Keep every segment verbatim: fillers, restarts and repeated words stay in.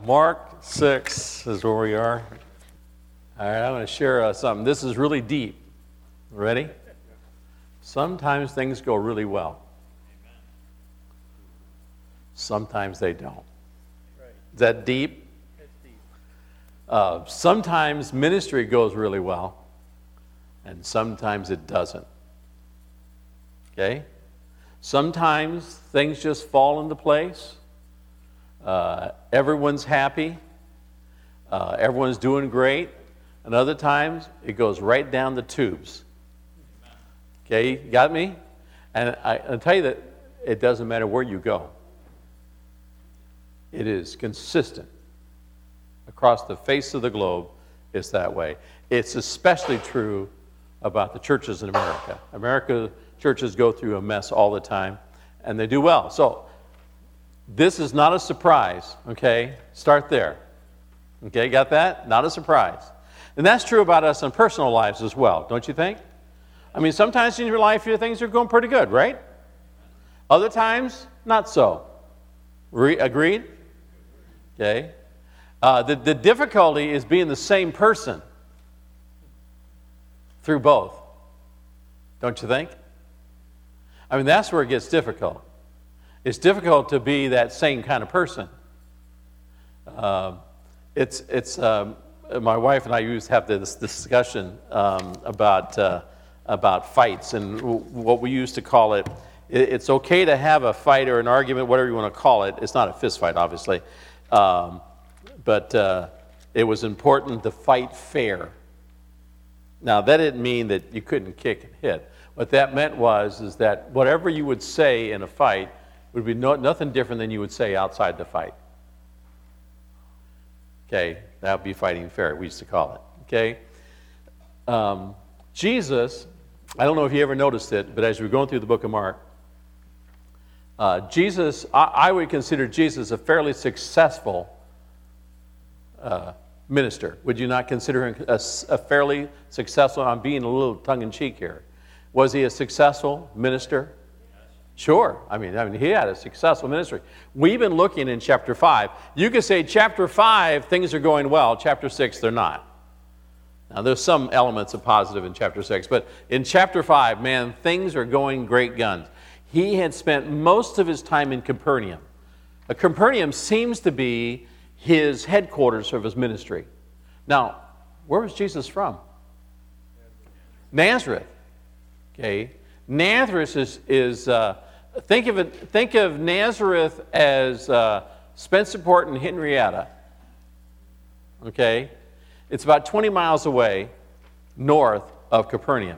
Mark six is where we are. All right, I'm going to share uh, something. This is really deep. Ready? Sometimes things go really well. Sometimes they don't. Is that deep? It's deep. Uh, sometimes ministry goes really well, and sometimes it doesn't. Okay? Sometimes things just fall into place. Uh, everyone's happy. Uh, everyone's doing great. And other times, it goes right down the tubes. Okay, you got me? And I, I'll tell you that it doesn't matter where you go. It is consistent. Across the face of the globe, it's that way. It's especially true about the churches in America. America churches go through a mess all the time, and they do well. So, this is not a surprise, okay? Start there. Okay, got that? Not a surprise. And that's true about us in personal lives as well, don't you think? I mean, sometimes in your life, your things are going pretty good, right? Other times, not so. Re- agreed? Okay. Uh, the, the difficulty is being the same person through both. Don't you think? I mean, that's where it gets difficult. It's difficult to be that same kind of person. Uh, it's, it's, um, my wife and I used to have this discussion um, about, uh, about fights, and what we used to call it, it's okay to have a fight or an argument, whatever you want to call it. It's not a fist fight, obviously. Um, but uh, it was important to fight fair. Now, that didn't mean that you couldn't kick and hit. What that meant was is that whatever you would say in a fight would be no, nothing different than you would say outside the fight. Okay, that would be fighting fair, we used to call it. Okay? Um, Jesus, I don't know if you ever noticed it, but as we were going through the book of Mark, uh, Jesus, I, I would consider Jesus a fairly successful uh, minister. Would you not consider him a, a fairly successful? I'm being a little tongue-in-cheek here. Was he a successful minister? Sure. I mean, I mean, he had a successful ministry. We've been looking in chapter five. You could say chapter five, things are going well. Chapter six, they're not. Now, there's some elements of positive in chapter six, but in chapter five, man, things are going great guns. He had spent most of his time in Capernaum. Uh, Capernaum seems to be his headquarters of his ministry. Now, where was Jesus from? Nazareth. Okay. Nazareth is, is uh, think of it, think of Nazareth as uh, Spencerport and Henrietta. Okay? It's about twenty miles away north of Capernaum.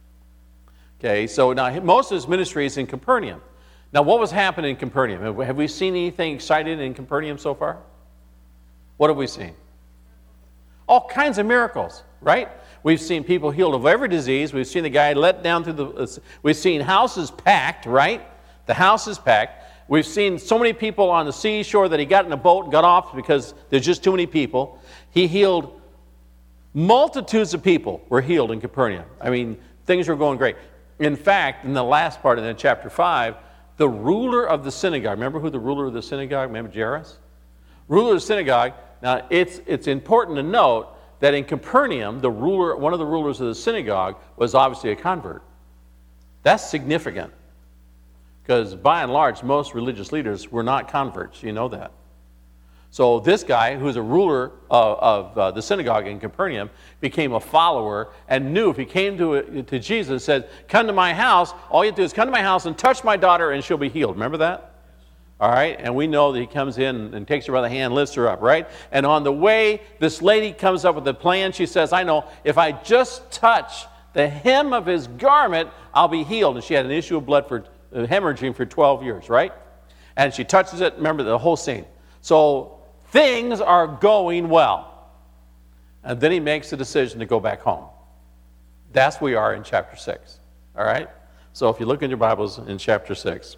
Okay, so now most of his ministry is in Capernaum. Now, what was happening in Capernaum? Have we seen anything exciting in Capernaum so far? What have we seen? All kinds of miracles, right? We've seen people healed of every disease. We've seen the guy let down through the... We've seen houses packed, right? The house is packed. We've seen so many people on the seashore that he got in a boat and got off because there's just too many people. He healed... Multitudes of people were healed in Capernaum. I mean, things were going great. In fact, in the last part of that chapter five, the ruler of the synagogue, remember who the ruler of the synagogue, remember Jairus? Ruler of the synagogue, now it's, it's important to note that in Capernaum, the ruler, one of the rulers of the synagogue was obviously a convert. That's significant, because by and large, most religious leaders were not converts. You know that. So this guy, who's a ruler of, of uh, the synagogue in Capernaum, became a follower and knew if he came to, to Jesus and said, come to my house, all you have to do is come to my house and touch my daughter and she'll be healed. Remember that? All right, and we know that he comes in and takes her by the hand, lifts her up, right? And on the way, this lady comes up with a plan. She says, I know, if I just touch the hem of his garment, I'll be healed. And she had an issue of blood for uh, hemorrhaging for twelve years, right? And she touches it, remember the whole scene. So things are going well. And then he makes the decision to go back home. That's where we are in chapter six, all right? So if you look in your Bibles in chapter six.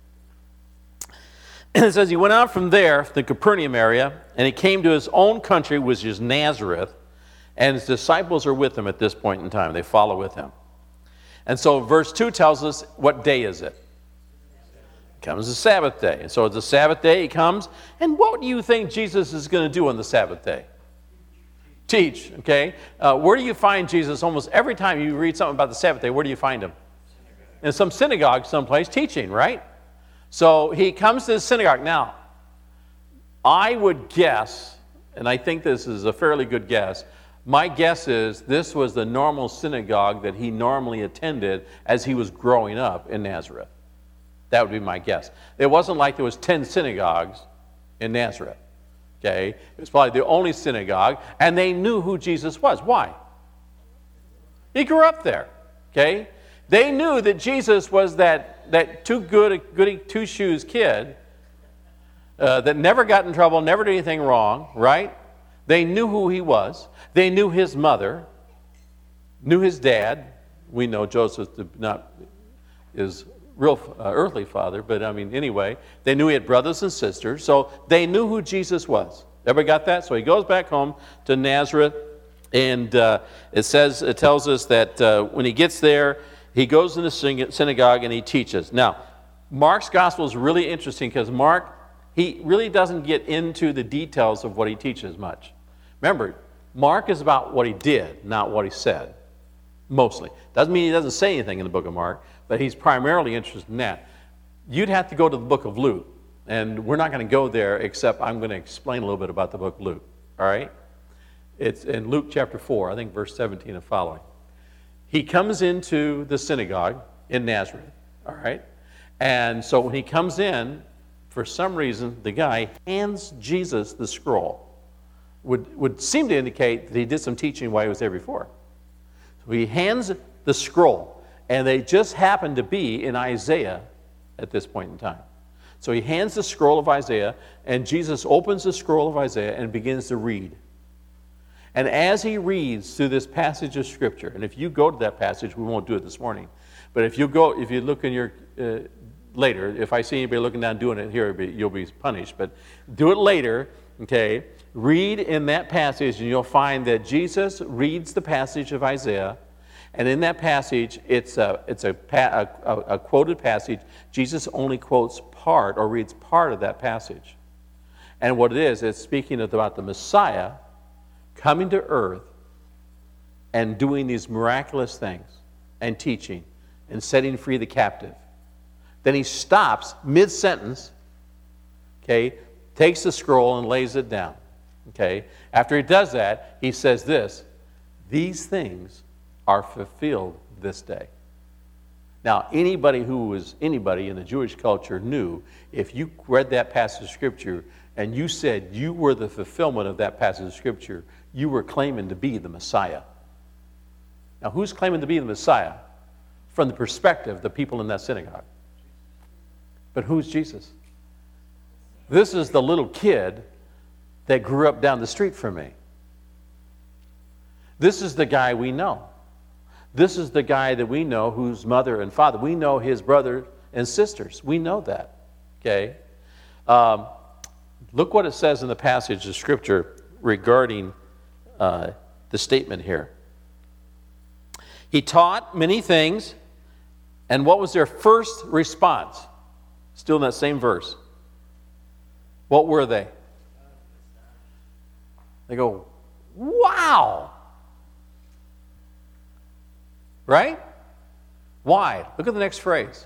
And it says he went out from there, the Capernaum area, and he came to his own country, which is Nazareth, and his disciples are with him at this point in time. They follow with him. And so verse two tells us, what day is it? Comes the Sabbath day. And so it's the Sabbath day, he comes, and what do you think Jesus is going to do on the Sabbath day? Teach, okay? Uh, where do you find Jesus almost every time you read something about the Sabbath day? Where do you find him? In some synagogue someplace teaching, right? So he comes to the synagogue. Now, I would guess, and I think this is a fairly good guess, my guess is this was the normal synagogue that he normally attended as he was growing up in Nazareth. That would be my guess. It wasn't like there was ten synagogues in Nazareth. Okay, it was probably the only synagogue, and they knew who Jesus was. Why? He grew up there. Okay, they knew that Jesus was that that too good, goody two shoes kid uh, that never got in trouble, never did anything wrong. Right? They knew who he was. They knew his mother, knew his dad. We know Joseph did not is. real uh, earthly father, but I mean, anyway, they knew he had brothers and sisters, so they knew who Jesus was. Everybody got that? So he goes back home to Nazareth, and uh, it says, it tells us that uh, when he gets there, he goes in the synagogue and he teaches. Now, Mark's gospel is really interesting because Mark, he really doesn't get into the details of what he teaches much. Remember, Mark is about what he did, not what he said, mostly. Doesn't mean he doesn't say anything in the book of Mark, but he's primarily interested in that. You'd have to go to the book of Luke, and we're not going to go there except I'm going to explain a little bit about the book of Luke, all right? It's in Luke chapter four, I think verse seventeen and following. He comes into the synagogue in Nazareth, all right? And so when he comes in, for some reason, the guy hands Jesus the scroll. Would, would seem to indicate that he did some teaching while he was there before. So he hands the scroll. And they just happen to be in Isaiah at this point in time. So he hands the scroll of Isaiah, and Jesus opens the scroll of Isaiah and begins to read. And as he reads through this passage of Scripture, and if you go to that passage, we won't do it this morning, but if you go, if you look in your, uh, later, if I see anybody looking down doing it here, you'll be punished, but do it later, okay? Read in that passage, and you'll find that Jesus reads the passage of Isaiah. And in that passage, it's a, it's a, a, a quoted passage. Jesus only quotes part or reads part of that passage. And what it is, it's speaking about the Messiah coming to earth and doing these miraculous things and teaching and setting free the captive. Then he stops mid-sentence, okay, takes the scroll and lays it down. Okay? After he does that, he says this, these things are fulfilled this day. Now, anybody who was anybody in the Jewish culture knew if you read that passage of Scripture and you said you were the fulfillment of that passage of Scripture, you were claiming to be the Messiah. Now, who's claiming to be the Messiah? From the perspective of the people in that synagogue. But who's Jesus? This is the little kid that grew up down the street from me. This is the guy we know. This is the guy that we know whose mother and father. We know his brothers and sisters. We know that. Okay? Um, look what it says in the passage of Scripture regarding uh, the statement here. He taught many things, and what was their first response? Still in that same verse. What were they? They go, wow! Right? Why? Look at the next phrase.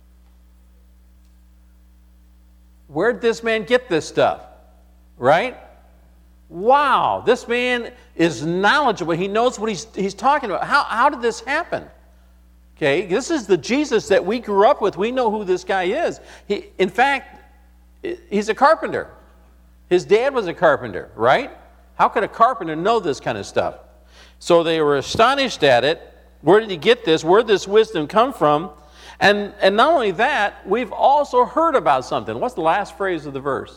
Where'd this man get this stuff? Right? Wow, this man is knowledgeable. He knows what he's, he's talking about. How, how did this happen? Okay, this is the Jesus that we grew up with. We know who this guy is. He, in fact, he's a carpenter. His dad was a carpenter, right? How could a carpenter know this kind of stuff? So they were astonished at it. Where did he get this? Where did this wisdom come from? And, and not only that, we've also heard about something. What's the last phrase of the verse?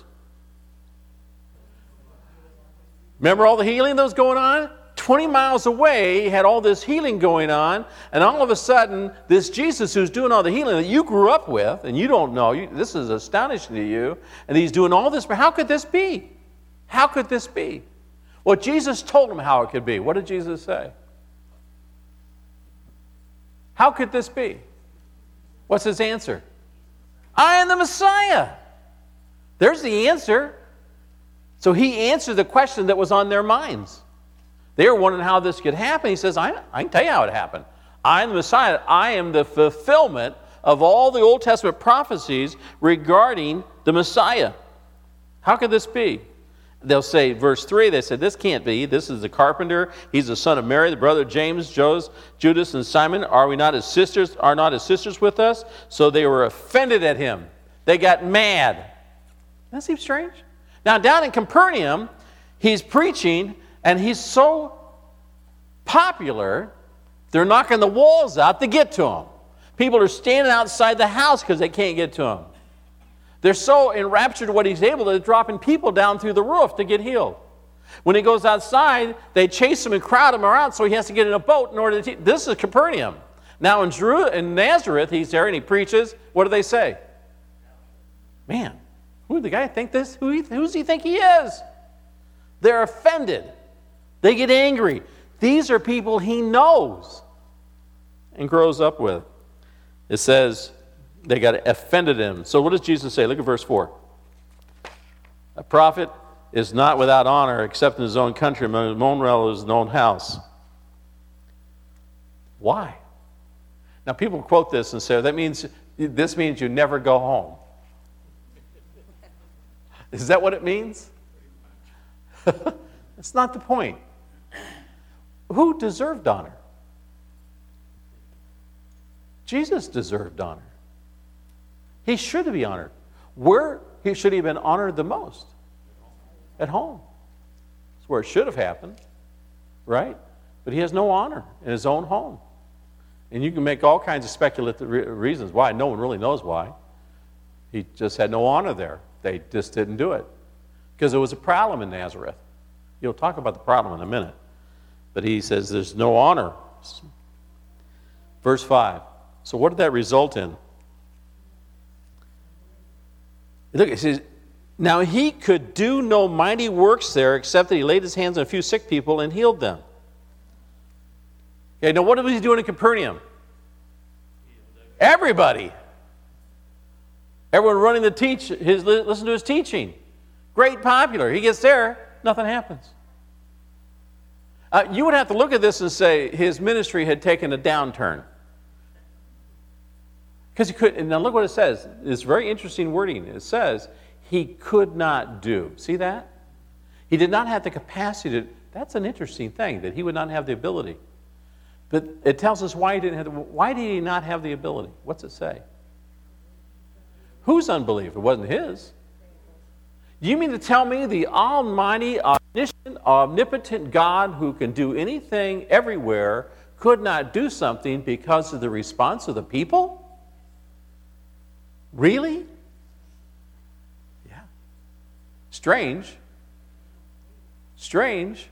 Remember all the healing that was going on? twenty miles away, he had all this healing going on, and all of a sudden, this Jesus who's doing all the healing that you grew up with, and you don't know, you, this is astonishing to you, and he's doing all this, but how could this be? How could this be? Well, Jesus told him how it could be. What did Jesus say? How could this be? What's his answer? I am the Messiah. There's the answer. So he answered the question that was on their minds. They were wondering how this could happen. He says, I, I can tell you how it happened. I am the Messiah. I am the fulfillment of all the Old Testament prophecies regarding the Messiah. How could this be? They'll say, verse three, they said, this can't be. This is the carpenter. He's the son of Mary, the brother of James, Joseph, Judas, and Simon. Are we not his sisters? Are not his sisters with us? So they were offended at him. They got mad. Doesn't that seem strange? Now, down in Capernaum, he's preaching, and he's so popular, they're knocking the walls out to get to him. People are standing outside the house because they can't get to him. They're so enraptured what he's able to, they're dropping people down through the roof to get healed. When he goes outside, they chase him and crowd him around, so he has to get in a boat in order to teach. This is Capernaum. Now in, Jeru- in Nazareth, he's there and he preaches. What do they say? Man, who the guy think this? Who he, who's he think he is? They're offended. They get angry. These are people he knows and grows up with. It says they got offended him. So what does Jesus say? Look at verse four. A prophet is not without honor except in his own country, among his own relatives, his own house. Why? Now people quote this and say, that means, this means you never go home. Is that what it means? That's not the point. Who deserved honor? Jesus deserved honor. He should be honored. Where he should he have been honored the most? At home. That's where it should have happened, right? But he has no honor in his own home. And you can make all kinds of speculative re- reasons why. No one really knows why. He just had no honor there. They just didn't do it. Because there was a problem in Nazareth. You'll talk about the problem in a minute. But he says there's no honor. Verse five. So what did that result in? Look, it says, now he could do no mighty works there except that he laid his hands on a few sick people and healed them. Okay, now what was he doing in Capernaum? Everybody. Everyone running to teach, his, listen to his teaching. Great popular. He gets there, nothing happens. Uh, you would have to look at this and say his ministry had taken a downturn. Because he could, and now look what it says. It's very interesting wording. It says, he could not do. See that? He did not have the capacity to, that's an interesting thing, that he would not have the ability. But it tells us why he didn't have the, why did he not have the ability? What's it say? Whose unbelief? It wasn't his. You mean to tell me the almighty, omniscient, omnipotent God who can do anything everywhere could not do something because of the response of the people? Really? Yeah. Strange. Strange.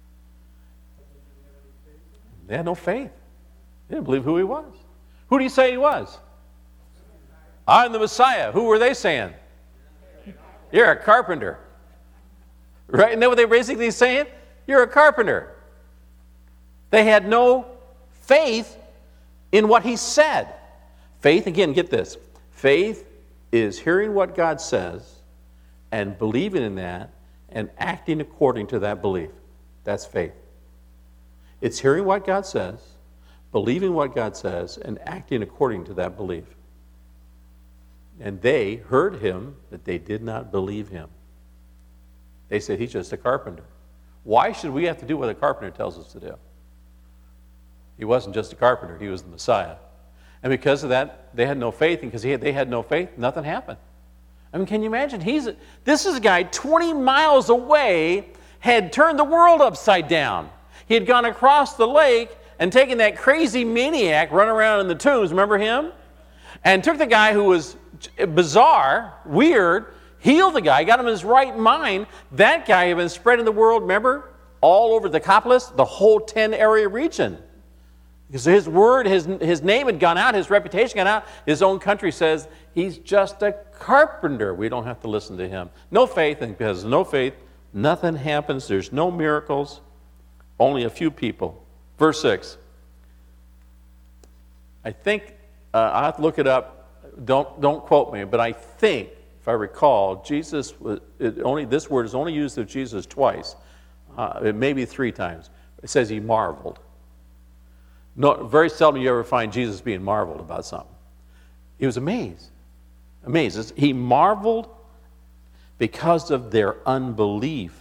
They had no faith. They didn't believe who he was. Who do you say he was? I'm the Messiah. Who were they saying? You're a carpenter. Right? Isn't that what they were basically saying? You're a carpenter. They had no faith in what he said. Faith, again, get this. Faith is hearing what God says and believing in that and acting according to that belief. That's faith. It's hearing what God says, believing what God says, and acting according to that belief. And they heard him, but they did not believe him. They said, he's just a carpenter. Why should we have to do what a carpenter tells us to do? He wasn't just a carpenter, he was the Messiah. And because of that, they had no faith, and because he had, they had no faith, nothing happened. I mean, can you imagine? He's a, this is a guy twenty miles away, had turned the world upside down. He had gone across the lake and taken that crazy maniac running around in the tombs, remember him? And took the guy who was bizarre, weird, healed the guy, got him in his right mind. That guy had been spreading the world, remember? All over the Decapolis, the whole ten area region. Because his word, his, his name had gone out, his reputation gone out. His own country says, he's just a carpenter. We don't have to listen to him. No faith, and because no faith, nothing happens. There's no miracles, only a few people. Verse six. I think, uh, I'll have to look it up. don't, don't quote me, but I think, if I recall, Jesus, was, it only, this word is only used of Jesus twice. Uh, it may be three times. It says he marveled. No, very seldom you ever find Jesus being marveled about something. He was amazed. Amazed. He marveled because of their unbelief.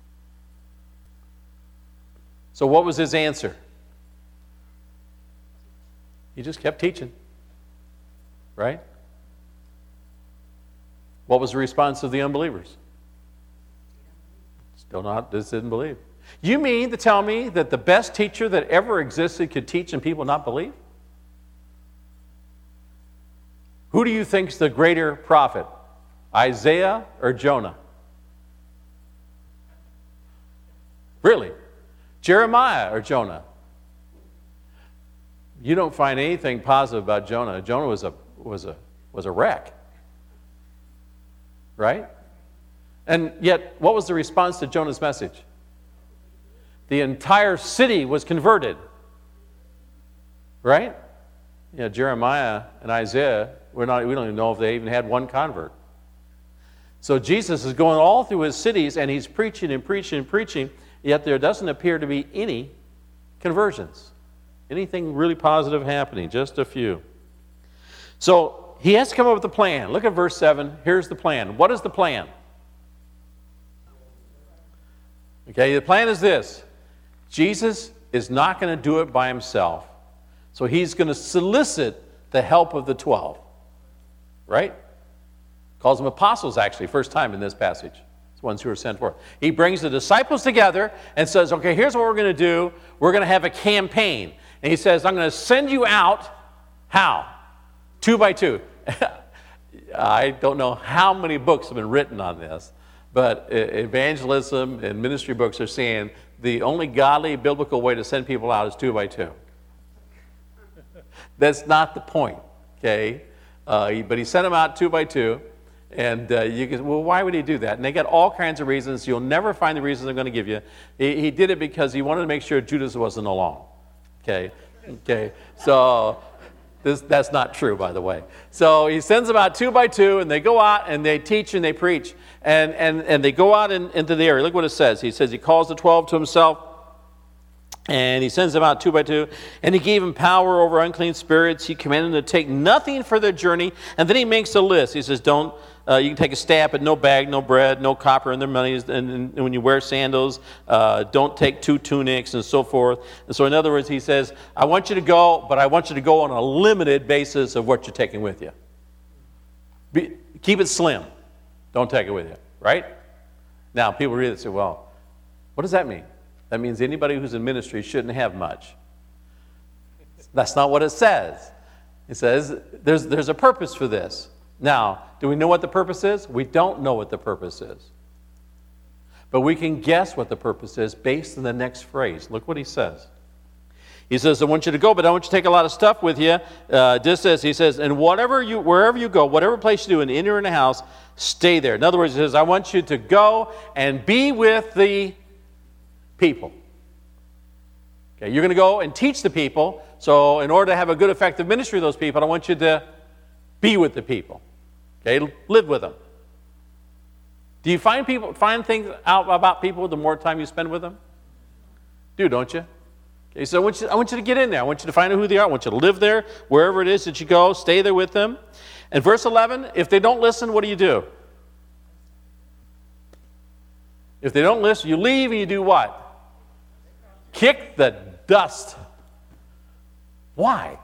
So what was his answer? He just kept teaching. Right? What was the response of the unbelievers? Still not, just didn't believe. You mean to tell me that the best teacher that ever existed could teach and people not believe? Who do you think's the greater prophet? Isaiah or Jonah? Really? Jeremiah or Jonah? You don't find anything positive about Jonah. Jonah was a was a was a wreck. Right? And yet, what was the response to Jonah's message? The entire city was converted. Right? You know, Jeremiah and Isaiah, we're not, we don't even know if they even had one convert. So Jesus is going all through his cities, and he's preaching and preaching and preaching, yet there doesn't appear to be any conversions. Anything really positive happening, just a few. So he has to come up with a plan. Look at verse seven. Here's the plan. What is the plan? Okay, the plan is this. Jesus is not going to do it by himself. So he's going to solicit the help of the twelve. Right? Calls them apostles, actually, first time in this passage. It's ones who are sent forth. He brings the disciples together and says, okay, here's what we're going to do. We're going to have a campaign. And he says, I'm going to send you out. How? Two by two. I don't know how many books have been written on this, but evangelism and ministry books are saying the only godly biblical way to send people out is two by two. That's not the point, okay? Uh, but he sent them out two by two, and uh, you can, well, why would he do that? And they got all kinds of reasons. You'll never find the reasons I'm going to give you. He, he did it because he wanted to make sure Judas wasn't along. Okay, okay. So this that's not true, by the way. So he sends them out two by two, and they go out and they teach and they preach, and and and they go out in, into the area. Look what it says. He says he calls the twelve to himself, and he sends them out two by two, and he gave them power over unclean spirits. He commanded them to take nothing for their journey, and then he makes a list. He says, don't. Uh, you can take a staff, but no bag, no bread, no copper in their money. And, and, and when you wear sandals, uh, don't take two tunics and so forth. And so in other words, he says, I want you to go, but I want you to go on a limited basis of what you're taking with you. Be, keep it slim. Don't take it with you, right? Now, people read it and say, well, what does that mean? That means anybody who's in ministry shouldn't have much. That's not what it says. It says there's, there's a purpose for this. Now, do we know what the purpose is? We don't know what the purpose is. But we can guess what the purpose is based on the next phrase. Look what he says. He says, I want you to go, but I want you to take a lot of stuff with you. Uh, just as he says, and whatever you, wherever you go, whatever place you do, in the inn or in the house, stay there. In other words, he says, I want you to go and be with the people. Okay, you're going to go and teach the people. So in order to have a good, effective ministry of those people, I want you to be with the people. Okay, live with them. Do you find people find things out about people the more time you spend with them? Do, don't you? Okay, so I want you, I want you to get in there. I want you to find out who they are. I want you to live there, wherever it is that you go. Stay there with them. And verse eleven, if they don't listen, what do you do? If they don't listen, you leave and you do what? Kick the dust. Why?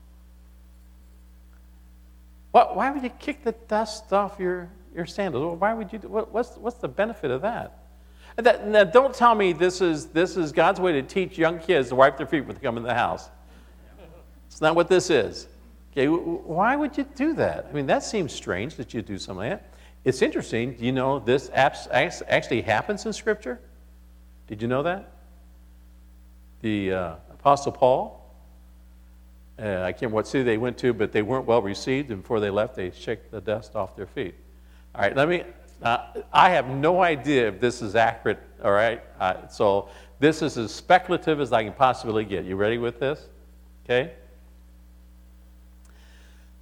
What, why would you kick the dust off your, your sandals? Why would you do, what, what's, what's the benefit of that? that? Now, don't tell me this is, this is God's way to teach young kids to wipe their feet when they come in the house. It's not what this is. Okay, why would you do that? I mean, that seems strange that you do something like that. It's interesting. Do you know this actually happens in Scripture? Did you know that? The uh, Apostle Paul, uh, I can't remember what city they went to, but they weren't well received, and before they left, they shook the dust off their feet. All right, let me, uh, I have no idea if this is accurate, all right? Uh, so this is as speculative as I can possibly get. You ready with this? Okay?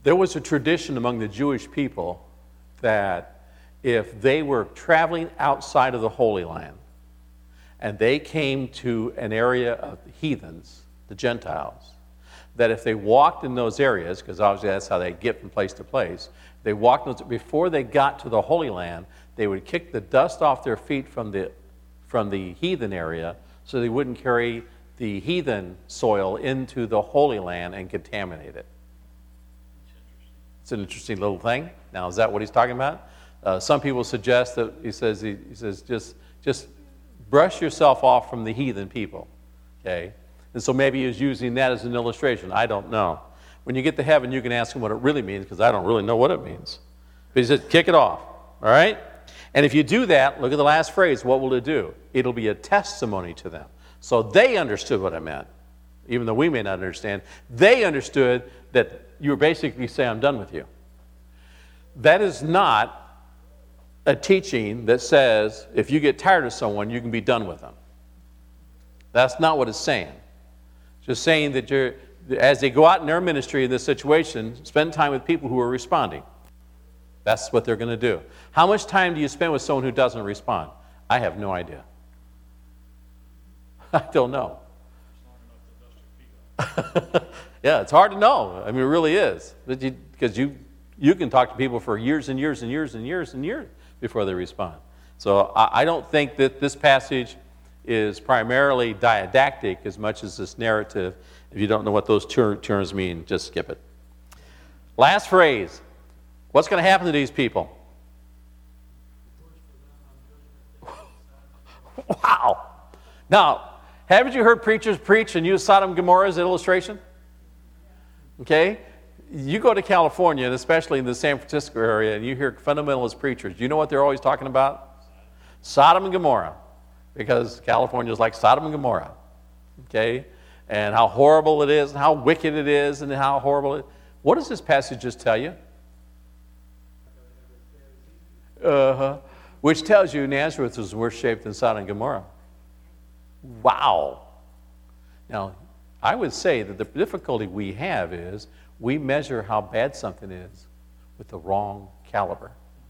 There was a tradition among the Jewish people that if they were traveling outside of the Holy Land and they came to an area of the heathens, the Gentiles, that if they walked in those areas, because obviously that's how they get from place to place, they walked those, before they got to the Holy Land, they would kick the dust off their feet from the, from the heathen area so they wouldn't carry the heathen soil into the Holy Land and contaminate it. It's an interesting little thing. Now, is that what he's talking about? Uh, some people suggest that he says, he, he says just, just brush yourself off from the heathen people, okay? And so maybe he's using that as an illustration. I don't know. When you get to heaven, you can ask him what it really means, because I don't really know what it means. But he says, kick it off, all right? And if you do that, look at the last phrase. What will it do? It'll be a testimony to them. So they understood what I meant, even though we may not understand. They understood that you were basically saying, I'm done with you. That is not a teaching that says if you get tired of someone, you can be done with them. That's not what it's saying. It's just saying that you're, as they go out in their ministry in this situation, spend time with people who are responding. That's what they're going to do. How much time do you spend with someone who doesn't respond? I have no idea. I don't know. Yeah, it's hard to know. I mean, it really is. Because you, you can talk to people for years and years and years and years and years before they respond. So I, I don't think that this passage is primarily didactic as much as this narrative. If you don't know what those ter- terms mean, just skip it. Last phrase. What's going to happen to these people? Wow. Now, haven't you heard preachers preach and use Sodom and Gomorrah as an illustration? Okay? You go to California, and especially in the San Francisco area, and you hear fundamentalist preachers. Do you know what they're always talking about? Sodom and Gomorrah. Because California is like Sodom and Gomorrah. Okay? And how horrible it is, and how wicked it is, and how horrible it is. What does this passage just tell you? Uh-huh. Which tells you Nazareth was worse shaped than Sodom and Gomorrah. Wow. Now, I would say that the difficulty we have is we measure how bad something is with the wrong caliber.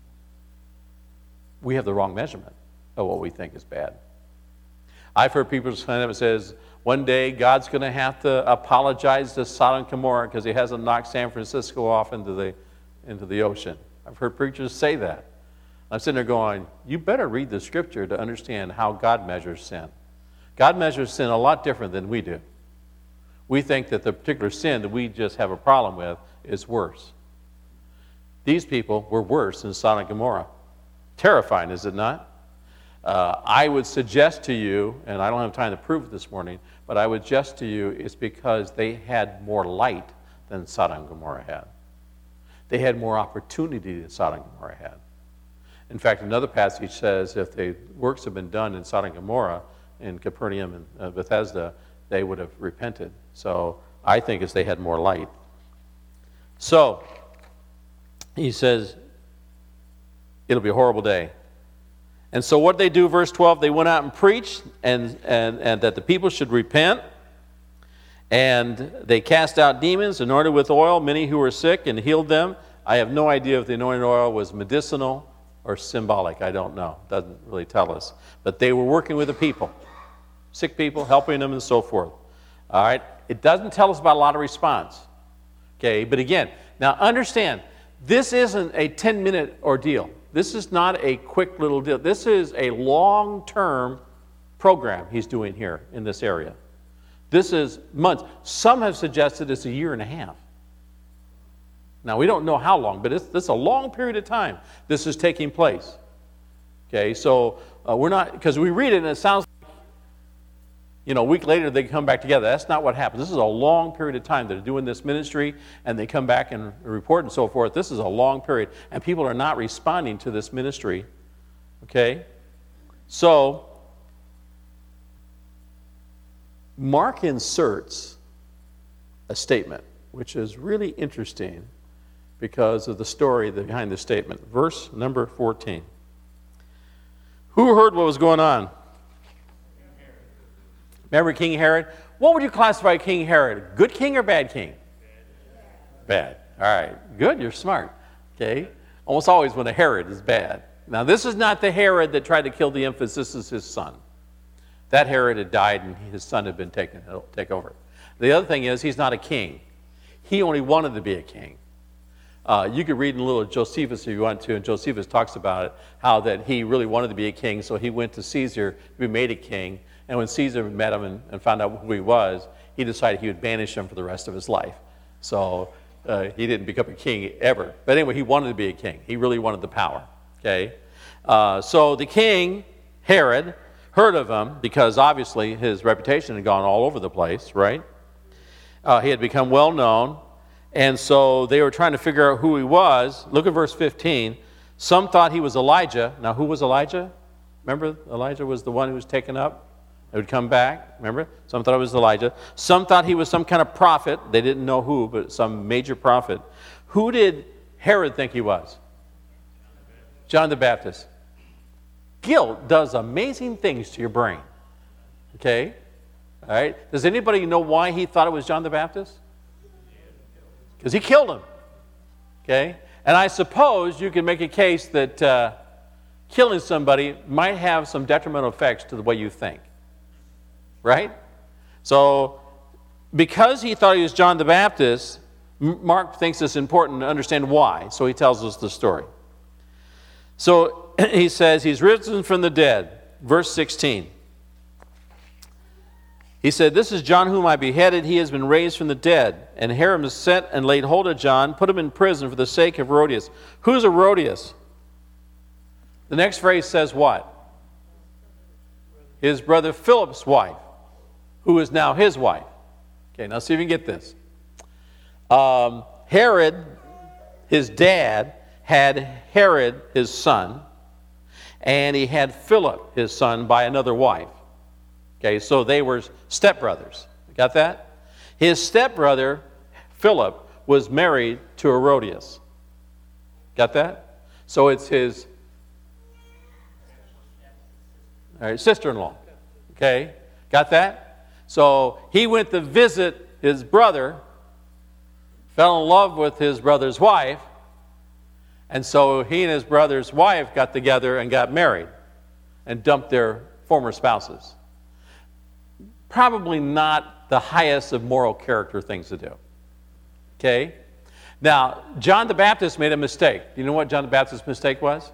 We have the wrong measurement of what we think is bad. I've heard people stand up and says, one day God's going to have to apologize to Sodom and Gomorrah because he hasn't knocked San Francisco off into the, into the ocean. I've heard preachers say that. I'm sitting there going, you better read the scripture to understand how God measures sin. God measures sin a lot different than we do. We think that the particular sin that we just have a problem with is worse. These people were worse than Sodom and Gomorrah. Terrifying, is it not? Uh, I would suggest to you, and I don't have time to prove it this morning, but I would suggest to you it's because they had more light than Sodom and Gomorrah had. They had more opportunity than Sodom and Gomorrah had. In fact, another passage says if the works had been done in Sodom and Gomorrah, in Capernaum and uh, Bethesda, they would have repented. So I think as they had more light. So he says, it'll be a horrible day. And so what did they do, verse twelve? They went out and preached and, and, and that the people should repent. And they cast out demons, anointed with oil, many who were sick, and healed them. I have no idea if the anointed oil was medicinal or symbolic. I don't know. Doesn't really tell us. But they were working with the people. Sick people, helping them, and so forth. All right? It doesn't tell us about a lot of response. Okay? But again, now understand, this isn't a ten-minute ordeal. This is not a quick little deal. This is a long-term program he's doing here in this area. This is months. Some have suggested it's a year and a half. Now, we don't know how long, but it's, it's a long period of time this is taking place. Okay, so uh, we're not, because we read it and it sounds like, you know, a week later they come back together. That's not what happens. This is a long period of time. They're doing this ministry and they come back and report and so forth. This is a long period, and people are not responding to this ministry. Okay, so Mark inserts a statement, which is really interesting because of the story behind the statement. Verse number fourteen. Who heard what was going on? Remember King Herod? What would you classify King Herod? Good king or bad king? Bad. All right. Good. You're smart. Okay. Almost always when a Herod is bad. Now, this is not the Herod that tried to kill the infants. This is his son. That Herod had died, and his son had been taken take over. The other thing is, he's not a king. He only wanted to be a king. Uh, you could read in a little Josephus if you want to, and Josephus talks about it, how that he really wanted to be a king, so he went to Caesar to be made a king. And when Caesar met him and, and found out who he was, he decided he would banish him for the rest of his life. So uh, he didn't become a king ever. But anyway, he wanted to be a king. He really wanted the power. Okay. Uh, so the king, Herod, heard of him because obviously his reputation had gone all over the place, right? Uh, he had become well known. And so they were trying to figure out who he was. Look at verse fifteen. Some thought he was Elijah. Now, who was Elijah? Remember, Elijah was the one who was taken up. He would come back. Remember? Some thought it was Elijah. Some thought he was some kind of prophet. They didn't know who, but some major prophet. Who did Herod think he was? John the Baptist. Guilt does amazing things to your brain. Okay? All right? Does anybody know why he thought it was John the Baptist? Because he killed him. Okay? And I suppose you can make a case that uh, killing somebody might have some detrimental effects to the way you think. Right? So, because he thought he was John the Baptist, Mark thinks it's important to understand why. So he tells us the story. So he says, he's risen from the dead. Verse sixteen. He said, this is John whom I beheaded. He has been raised from the dead. And Herod has sent and laid hold of John, put him in prison for the sake of Herodias. Who's Herodias? The next phrase says what? His brother Philip's wife, who is now his wife. Okay, now see if you can get this. Um, Herod, his dad, had Herod, his son, and he had Philip, his son, by another wife. Okay, so they were stepbrothers. Got that? His stepbrother, Philip, was married to Herodias. Got that? So it's his all right, sister-in-law. Okay, got that? So he went to visit his brother, fell in love with his brother's wife, and so he and his brother's wife got together and got married and dumped their former spouses. Probably not the highest of moral character things to do. Okay? Now, John the Baptist made a mistake. Do you know what John the Baptist's mistake was?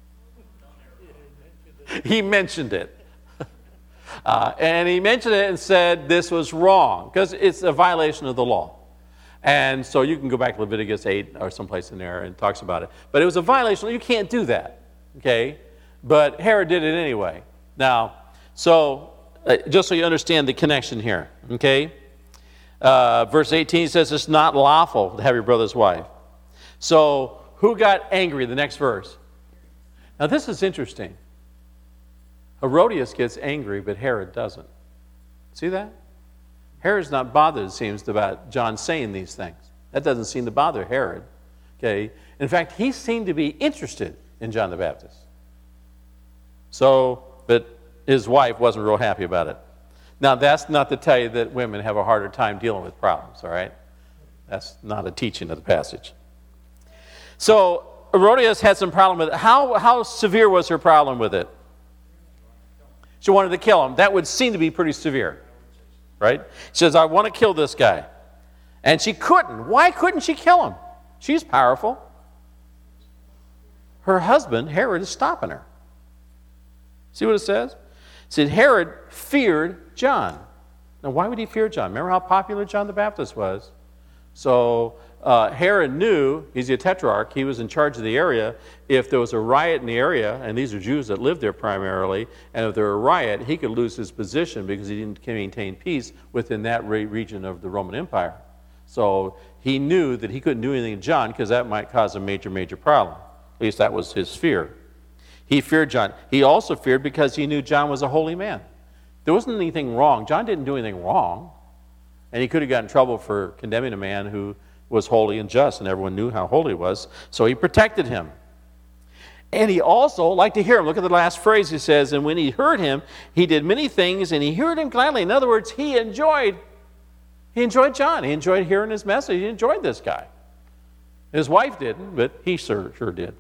He mentioned it. Uh, and he mentioned it and said this was wrong because it's a violation of the law. And so you can go back to Leviticus eight or someplace in there and it talks about it. But it was a violation. You can't do that. Okay? But Herod did it anyway. Now, so uh, just so you understand the connection here. Okay? Uh, verse eighteen says it's not lawful to have your brother's wife. So who got angry? The next verse. Now this is interesting. Herodias gets angry, but Herod doesn't. See that? Herod's not bothered, it seems, about John saying these things. That doesn't seem to bother Herod. Okay. In fact, he seemed to be interested in John the Baptist. So, but his wife wasn't real happy about it. Now, that's not to tell you that women have a harder time dealing with problems, all right? That's not a teaching of the passage. So, Herodias had some problem with it. How, how severe was her problem with it? She wanted to kill him. That would seem to be pretty severe, right? She says, I want to kill this guy. And she couldn't. Why couldn't she kill him? She's powerful. Her husband, Herod, is stopping her. See what it says? It said Herod feared John. Now, why would he fear John? Remember how popular John the Baptist was? So uh, Herod knew, he's the tetrarch, he was in charge of the area. If there was a riot in the area, and these are Jews that lived there primarily, and if there were a riot, he could lose his position because he didn't maintain peace within that re- region of the Roman Empire. So he knew that he couldn't do anything to John because that might cause a major, major problem. At least that was his fear. He feared John. He also feared because he knew John was a holy man. There wasn't anything wrong. John didn't do anything wrong. And he could have gotten in trouble for condemning a man who was holy and just, and everyone knew how holy he was. So he protected him. And he also liked to hear him. Look at the last phrase he says, and when he heard him, he did many things, and he heard him gladly. In other words, he enjoyed, he enjoyed John. He enjoyed hearing his message. He enjoyed this guy. His wife didn't, but he sure, sure did.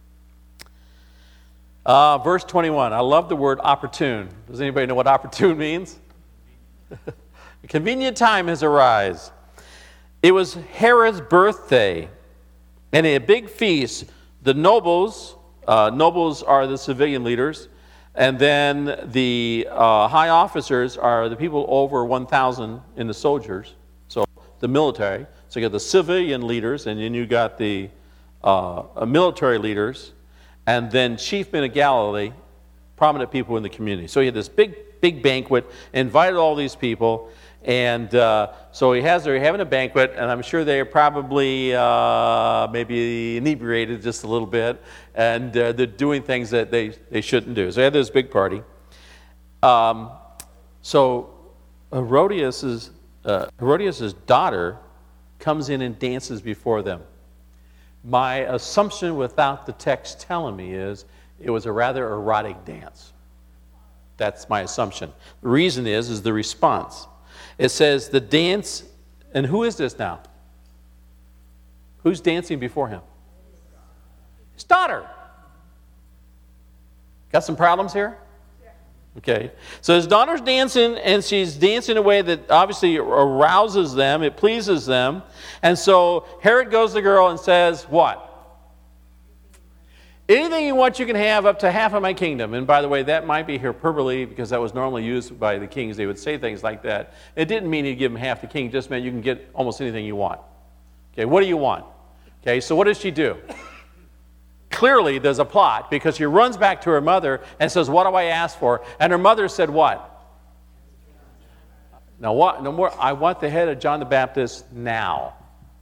Uh, verse twenty-one, I love the word opportune. Does anybody know what opportune means? A convenient time has arisen. It was Herod's birthday, and a big feast. The nobles, uh, nobles are the civilian leaders, and then the uh, high officers are the people over one thousand in the soldiers, so the military. So you got the civilian leaders, and then you got the uh, military leaders, and then chief men of Galilee, prominent people in the community. So he had this big, big banquet, invited all these people, and uh, so he has, they're having a banquet, and I'm sure they're probably uh, maybe inebriated just a little bit, and uh, they're doing things that they, they shouldn't do. So they had this big party. Um, so Herodias' uh, Herodias' daughter comes in and dances before them. My assumption without the text telling me is it was a rather erotic dance. That's my assumption. The reason is, is the response. It says the dance, and who is this now? Who's dancing before him? His daughter. Got some problems here? Okay. So his daughter's dancing, and she's dancing in a way that obviously arouses them, it pleases them. And so Herod goes to the girl and says, what? Anything you want, you can have up to half of my kingdom. And by the way, that might be hyperbole because that was normally used by the kings. They would say things like that. It didn't mean he'd give him half the king. It just meant you can get almost anything you want. Okay, what do you want? Okay, so what does she do? Clearly, there's a plot because she runs back to her mother and says, what do I ask for? And her mother said what? Now, what? No more. I want the head of John the Baptist now.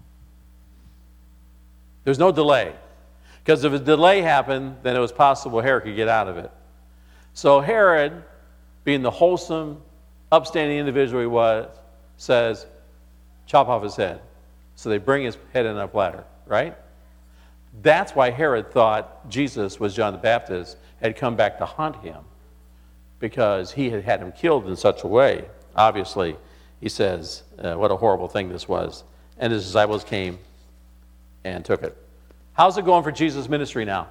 There's no delay. Because if a delay happened, then it was possible Herod could get out of it. So Herod, being the wholesome, upstanding individual he was, says, chop off his head. So they bring his head in a platter, right? That's why Herod thought Jesus was John the Baptist, had come back to haunt him, because he had had him killed in such a way. Obviously, he says, uh, what a horrible thing this was. And his disciples came and took it. How's it going for Jesus' ministry now?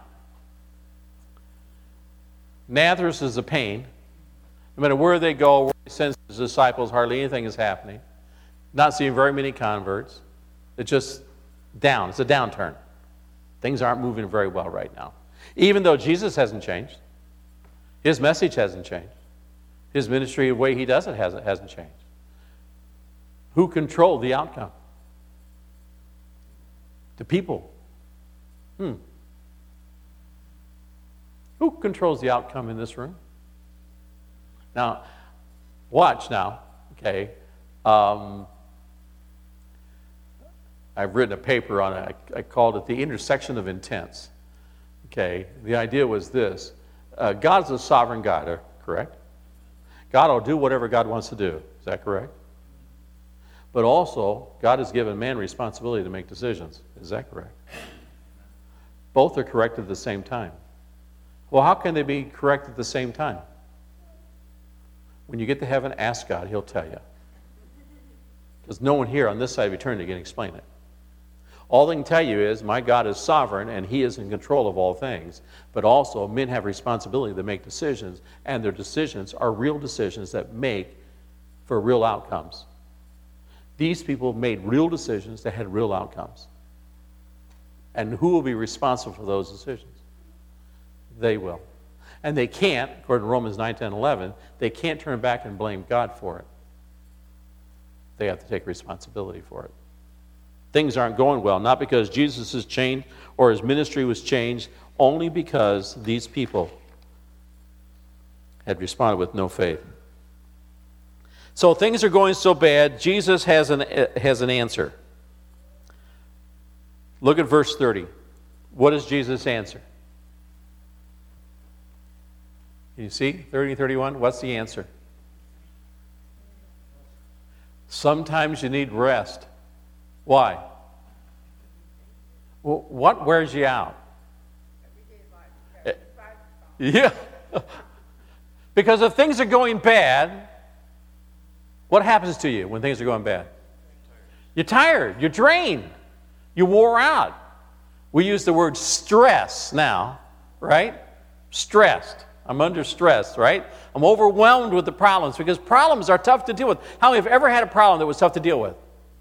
Nazareth is a pain. No matter where they go, where he sends his disciples, hardly anything is happening. Not seeing very many converts. It's just down. It's a downturn. Things aren't moving very well right now. Even though Jesus hasn't changed. His message hasn't changed. His ministry, the way he does it, hasn't, hasn't changed. Who controlled the outcome? The people. Hmm. Who controls the outcome in this room? Now, watch now, okay. Um, I've written a paper on it. I, I called it The Intersection of Intents. Okay, the idea was this. Uh, God's a sovereign God, uh, correct? God will do whatever God wants to do. Is that correct? But also, God has given man responsibility to make decisions. Is that correct? Both are correct at the same time. Well, how can they be correct at the same time? When you get to heaven, ask God. He'll tell you. Because no one here on this side of eternity can explain it. All they can tell you is, my God is sovereign, and he is in control of all things. But also, men have responsibility to make decisions, and their decisions are real decisions that make for real outcomes. These people made real decisions that had real outcomes. And who will be responsible for those decisions? They will. And they can't, according to Romans nine, ten, eleven, they can't turn back and blame God for it. They have to take responsibility for it. Things aren't going well, not because Jesus has changed or his ministry was changed, only because these people had responded with no faith. So things are going so bad, Jesus has an, has an answer. Look at verse thirty. What does Jesus answer? Can you see? thirty, thirty-one. What's the answer? Sometimes you need rest. Why? Well, what wears you out? Yeah. Because if things are going bad, what happens to you when things are going bad? You're tired. You're drained. You wore out. We use the word stress now, right? Stressed. I'm under stress, right? I'm overwhelmed with the problems because problems are tough to deal with. How many have ever had a problem that was tough to deal with?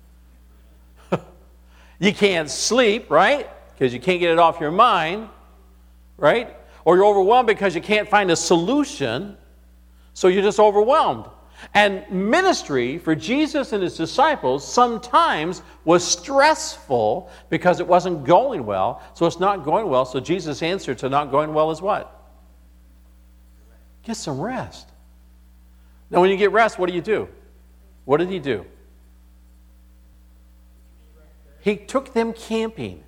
You can't sleep, right? Because you can't get it off your mind, right? Or you're overwhelmed because you can't find a solution, so you're just overwhelmed. And ministry for Jesus and his disciples sometimes was stressful because it wasn't going well. So it's not going well, so Jesus' answer to not going well is what? Get some rest. Now when you get rest, what do you do? What did he do? He took them camping.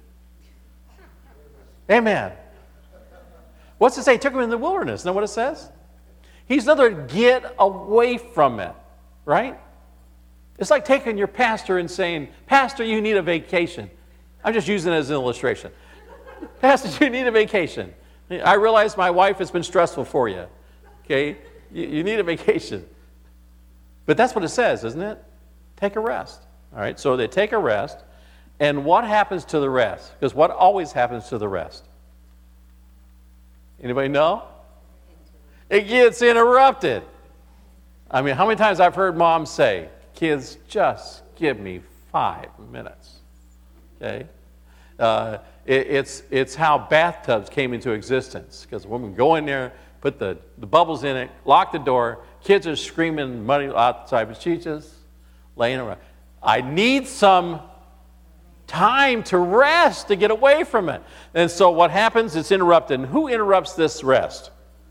Amen. What's it say? He took them in the wilderness. Isn't that what it says? He's another get away from it, right? It's like taking your pastor and saying, Pastor, you need a vacation. I'm just using it as an illustration. Pastor, you need a vacation. I realize my wife has been stressful for you. Okay? You, you need a vacation. But that's what it says, isn't it? Take a rest. All right? So they take a rest. And what happens to the rest? Because what always happens to the rest? Anybody know? It gets interrupted. I mean, how many times I've heard moms say, kids, just give me five minutes. Okay? Uh, it, it's, it's how bathtubs came into existence. Because a woman go in there, put the, the bubbles in it, lock the door, kids are screaming money outside, but she's just laying around. I need some time to rest, to get away from it. And so what happens? It's interrupted. And who interrupts this rest?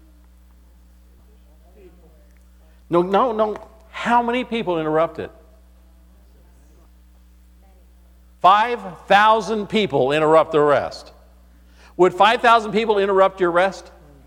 No, no, no. How many people interrupt it? five thousand people interrupt the rest. Would five thousand people interrupt your rest?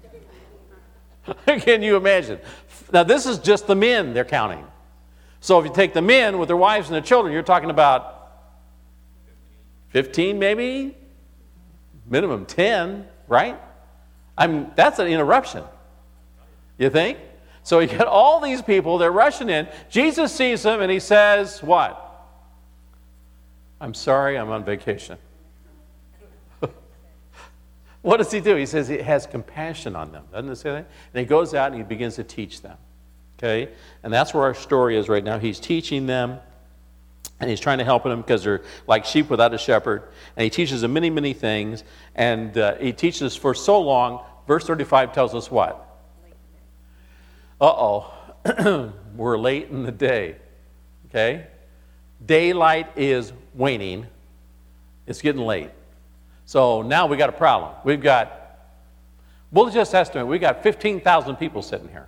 Can you imagine? Now, this is just the men they're counting. So if you take the men with their wives and their children, you're talking about fifteen maybe? Minimum ten, right? I mean, that's an interruption. You think? So you get all these people, they're rushing in. Jesus sees them and he says, what? I'm sorry, I'm on vacation. What does he do? He says he has compassion on them. Doesn't it say that? And he goes out and he begins to teach them. Okay? And that's where our story is right now. He's teaching them. And he's trying to help them because they're like sheep without a shepherd. And he teaches them many, many things. And uh, he teaches for so long. Verse thirty-five tells us what? Uh-oh. We're late in the day. Okay? Daylight is waning. It's getting late. So now we got a problem. We've got, we'll just estimate, we got fifteen thousand people sitting here.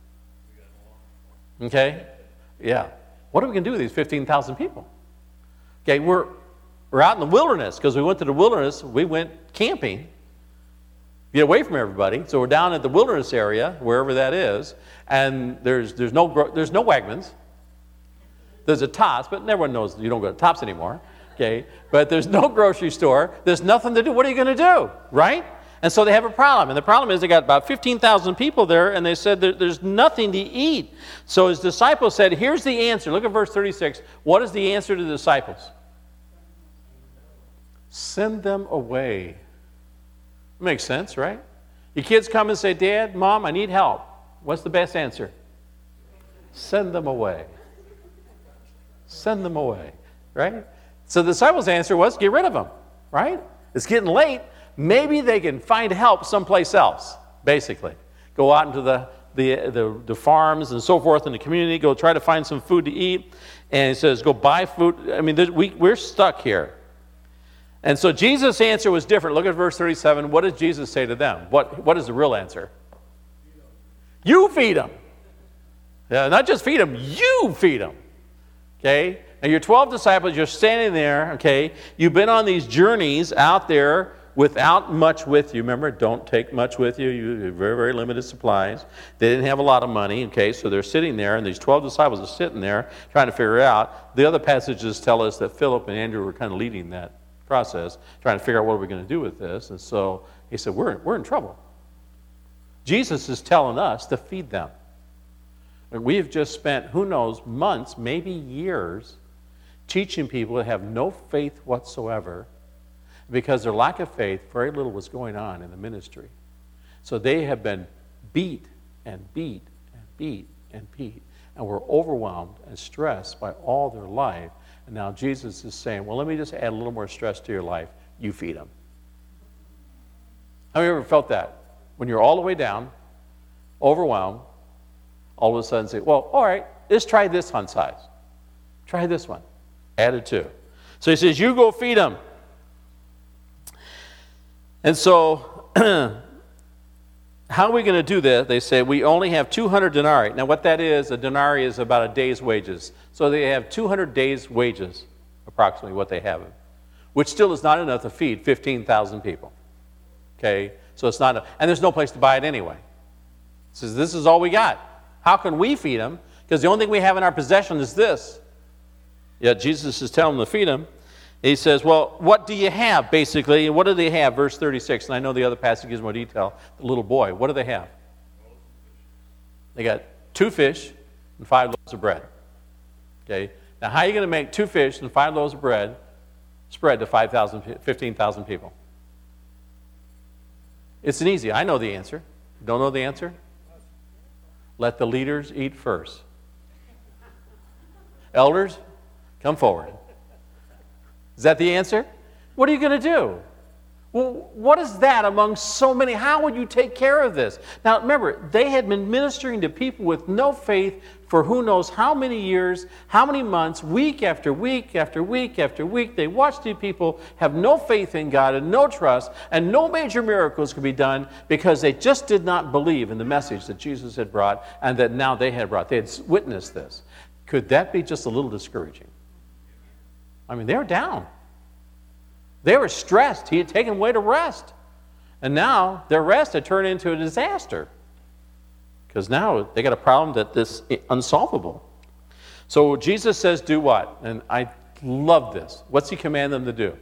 Okay? Yeah. What are we going to do with these fifteen thousand people? Okay, we're, we're out in the wilderness because we went to the wilderness. We went camping. Get away from everybody. So we're down at the wilderness area, wherever that is, and there's there's no there's no Wegmans. There's a Tops, but everyone knows you don't go to Tops anymore. Okay, but there's no grocery store. There's nothing to do. What are you going to do, right? And so they have a problem. And the problem is they got about fifteen thousand people there, and they said there, there's nothing to eat. So his disciples said, here's the answer. Look at verse thirty-six. What is the answer to the disciples? Send them away. Makes sense, right? Your kids come and say, Dad, Mom, I need help. What's the best answer? Send them away. Send them away, right? So the disciples' answer was, get rid of them, right? It's getting late. Maybe they can find help someplace else, basically. Go out into the, the, the, the farms and so forth in the community. Go try to find some food to eat. And he says, go buy food. I mean, we, we're stuck here. And so Jesus' answer was different. Look at verse thirty-seven. What does Jesus say to them? What, what is the real answer? You feed them. Yeah, not just feed them, you feed them. Okay? Now, your twelve disciples, you're standing there, okay? You've been on these journeys out there without much with you. Remember, don't take much with you. You have very, very limited supplies. They didn't have a lot of money, okay? So they're sitting there, and these twelve disciples are sitting there trying to figure out. The other passages tell us that Philip and Andrew were kind of leading that process, trying to figure out what we're going to do with this. And so he said, we're, we're in trouble. Jesus is telling us to feed them. And we have just spent, who knows, months, maybe years, teaching people that have no faith whatsoever Because of their lack of faith, very little was going on in the ministry. So they have been beat and beat and beat and beat, and were overwhelmed and stressed by all their life. And now Jesus is saying, well, let me just add a little more stress to your life. You feed them. Have you ever felt that? When you're all the way down, overwhelmed, all of a sudden say, well, all right, let's try this hunt size. Try this one. Added two. So he says, you go feed them. And so, how are we going to do that? They say, we only have two hundred denarii. Now, what that is, a denarii is about a day's wages. So they have two hundred days' wages, approximately what they have, which still is not enough to feed fifteen thousand people. Okay? So it's not, a, and there's no place to buy it anyway. It says, this is all we got. How can we feed them? Because the only thing we have in our possession is this. Yet Jesus is telling them to feed them. He says, well, what do you have, basically? And what do they have? Verse thirty-six, and I know the other passage gives more detail. The little boy, what do they have? They got two fish and five loaves of bread. Okay? Now, how are you going to make two fish and five loaves of bread spread to five thousand, fifteen thousand people? It's an easy. I know the answer. Don't know the answer? Let the leaders eat first. Elders, come forward. Is that the answer? What are you going to do? Well, what is that among so many? How would you take care of this? Now, remember, they had been ministering to people with no faith for who knows how many years, how many months, week after week after week after week. They watched these people have no faith in God and no trust, and no major miracles could be done because they just did not believe in the message that Jesus had brought and that now they had brought. They had witnessed this. Could that be just a little discouraging? I mean, they were down. They were stressed. He had taken away to rest. And now their rest had turned into a disaster. Because now they got a problem that is unsolvable. So Jesus says, do what? And I love this. What's he command them to do?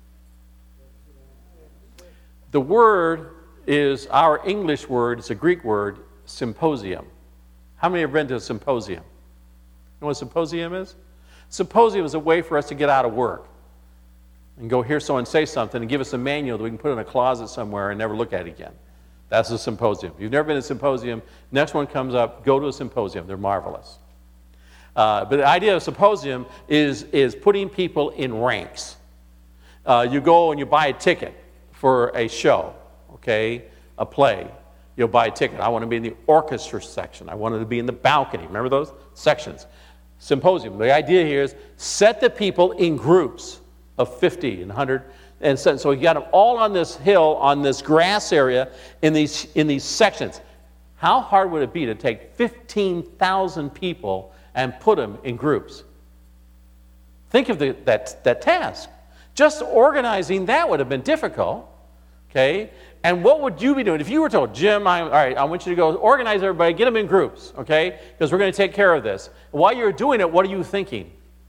The word is our English word. It's a Greek word, symposium. How many have been to a symposium? You know what a symposium is? Symposium is a way for us to get out of work and go hear someone say something and give us a manual that we can put in a closet somewhere and never look at it again. That's a symposium. If you've never been to a symposium, next one comes up, go to a symposium. They're marvelous. Uh, but the idea of symposium is, is putting people in ranks. Uh, you go and you buy a ticket for a show, okay, a play. You'll buy a ticket. I want to be in the orchestra section. I wanted to be in the balcony. Remember those sections? Symposium. The idea here is set the people in groups of fifty and one hundred. And so, so you got them all on this hill, on this grass area, in these, in these sections. How hard would it be to take fifteen thousand people and put them in groups? Think of the, that, that task. Just organizing that would have been difficult. Okay? And what would you be doing? If you were told, Jim, I, all right, I want you to go organize everybody, get them in groups, okay? Because we're going to take care of this. While you're doing it, what are you thinking?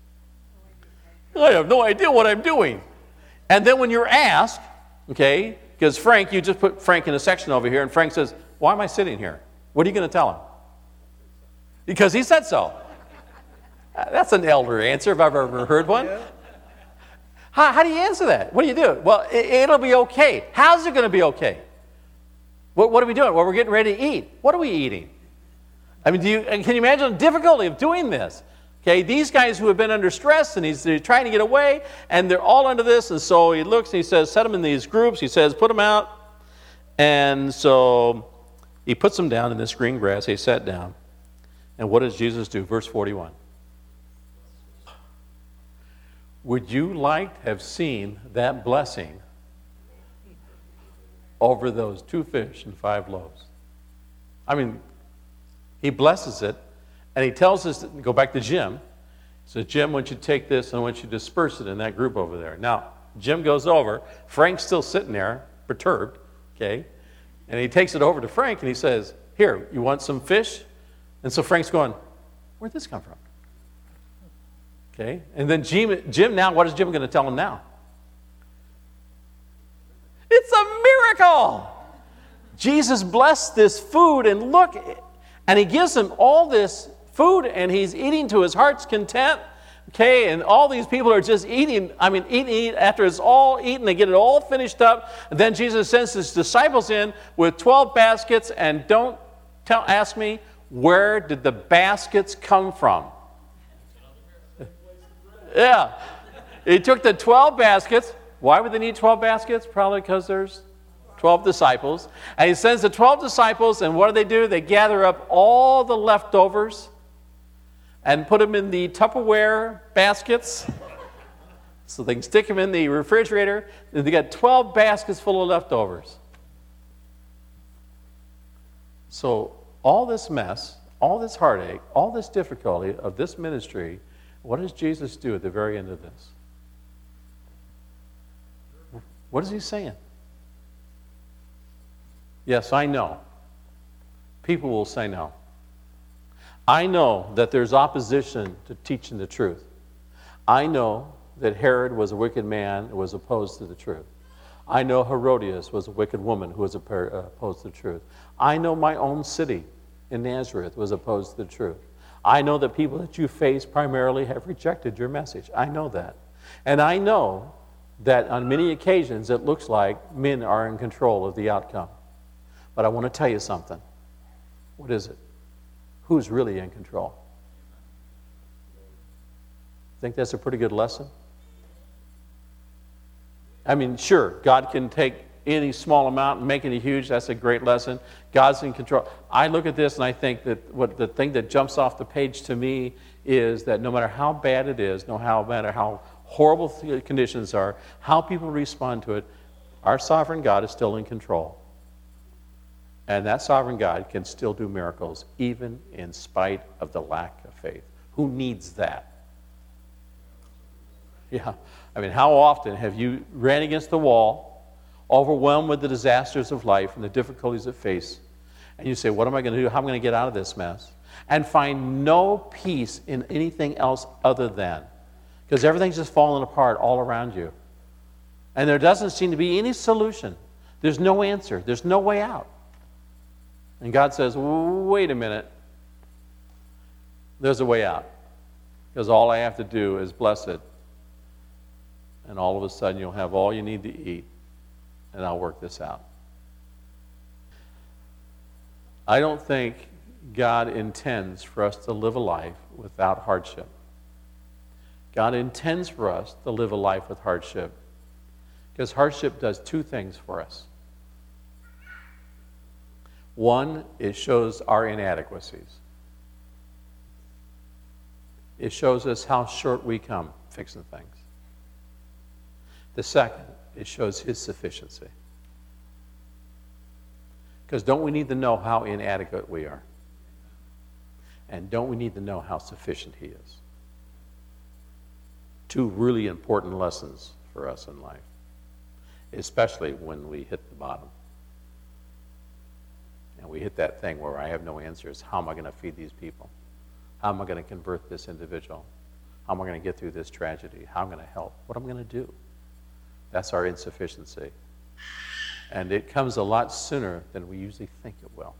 I have no idea what I'm doing. And then when you're asked, okay, because Frank, you just put Frank in a section over here, and Frank says, why am I sitting here? What are you going to tell him? Because he said so. That's an elder answer if I've ever heard one. How, how do you answer that? What do you do? Well, it, it'll be okay. How's it going to be okay? What, what are we doing? Well, we're getting ready to eat. What are we eating? I mean, do you, can you imagine the difficulty of doing this? Okay, these guys who have been under stress and he's they're trying to get away and they're all under this. And so he looks and he says, set them in these groups. He says, put them out. And so he puts them down in this green grass. They sat down. And what does Jesus do? Verse forty-one. Would you like to have seen that blessing over those two fish and five loaves? I mean, he blesses it, and he tells us, to go back to Jim. He says, Jim, I want you to take this, and I want you to disperse it in that group over there. Now, Jim goes over. Frank's still sitting there, perturbed, okay? And he takes it over to Frank, and he says, here, you want some fish? And so Frank's going, where'd this come from? Okay, and then Jim, Jim now, what is Jim going to tell him now? It's a miracle. Jesus blessed this food, and look, and he gives him all this food, and he's eating to his heart's content. Okay, and all these people are just eating, I mean, eating, eating. After it's all eaten, they get it all finished up. And then Jesus sends his disciples in with twelve baskets, and don't tell, ask me, where did the baskets come from? Yeah. He took the twelve baskets. Why would they need twelve baskets? Probably because there's twelve disciples. And he sends the twelve disciples, and what do they do? They gather up all the leftovers and put them in the Tupperware baskets so they can stick them in the refrigerator. And they got twelve baskets full of leftovers. So all this mess, all this heartache, all this difficulty of this ministry, what does Jesus do at the very end of this? What is he saying? Yes, I know. People will say no. I know that there's opposition to teaching the truth. I know that Herod was a wicked man who was opposed to the truth. I know Herodias was a wicked woman who was opposed to the truth. I know my own city in Nazareth was opposed to the truth. I know the people that you face primarily have rejected your message. I know that. And I know that on many occasions it looks like men are in control of the outcome. But I want to tell you something. What is it? Who's really in control? Think that's a pretty good lesson? I mean, sure, God can take any small amount and make it huge. That's a great lesson. God's in control. I look at this and I think that what the thing that jumps off the page to me is that no matter how bad it is, no matter how horrible the conditions are, how people respond to it, our sovereign God is still in control. And that sovereign God can still do miracles, even in spite of the lack of faith. Who needs that? Yeah. I mean, how often have you ran against the wall, overwhelmed with the disasters of life and the difficulties it face, and you say, what am I going to do? How am I going to get out of this mess? And find no peace in anything else other than, because everything's just falling apart all around you. And there doesn't seem to be any solution. There's no answer. There's no way out. And God says, wait a minute. There's a way out. Because all I have to do is bless it. And all of a sudden you'll have all you need to eat. And I'll work this out. I don't think God intends for us to live a life without hardship. God intends for us to live a life with hardship. Because hardship does two things for us. One, it shows our inadequacies. It shows us how short we come fixing things. The second, it shows his sufficiency. Because don't we need to know how inadequate we are? And don't we need to know how sufficient he is? Two really important lessons for us in life, especially when we hit the bottom. And we hit that thing where I have no answers. How am I going to feed these people? How am I going to convert this individual? How am I going to get through this tragedy? How am I going to help? What am I going to do? That's our insufficiency. And it comes a lot sooner than we usually think it will.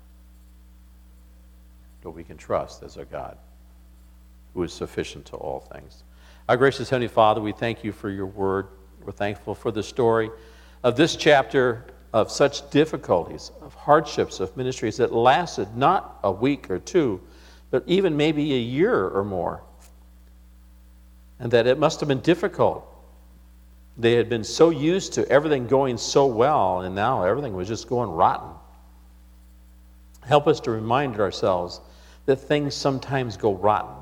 But we can trust as a God who is sufficient to all things. Our gracious Heavenly Father, we thank you for your word. We're thankful for the story of this chapter of such difficulties, of hardships, of ministries that lasted not a week or two, but even maybe a year or more. And that it must have been difficult. They had been so used to everything going so well, and now everything was just going rotten. Help us to remind ourselves that things sometimes go rotten.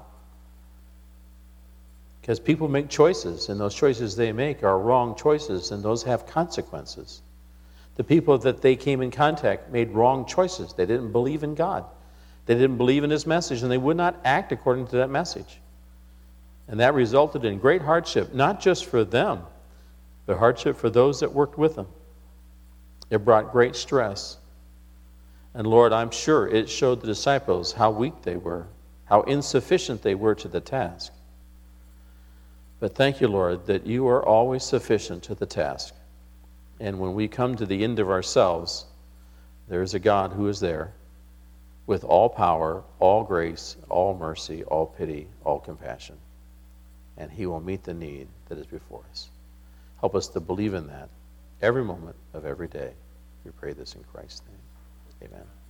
Because people make choices, and those choices they make are wrong choices, and those have consequences. The people that they came in contact made wrong choices. They didn't believe in God. They didn't believe in his message, and they would not act according to that message. And that resulted in great hardship, not just for them, but hardship for those that worked with them. It brought great stress. And Lord, I'm sure it showed the disciples how weak they were, how insufficient they were to the task. But thank you, Lord, that you are always sufficient to the task. And when we come to the end of ourselves, there is a God who is there with all power, all grace, all mercy, all pity, all compassion. and he will meet the need that is before us. Help us to believe in that every moment of every day. We pray this in Christ's name. Amen.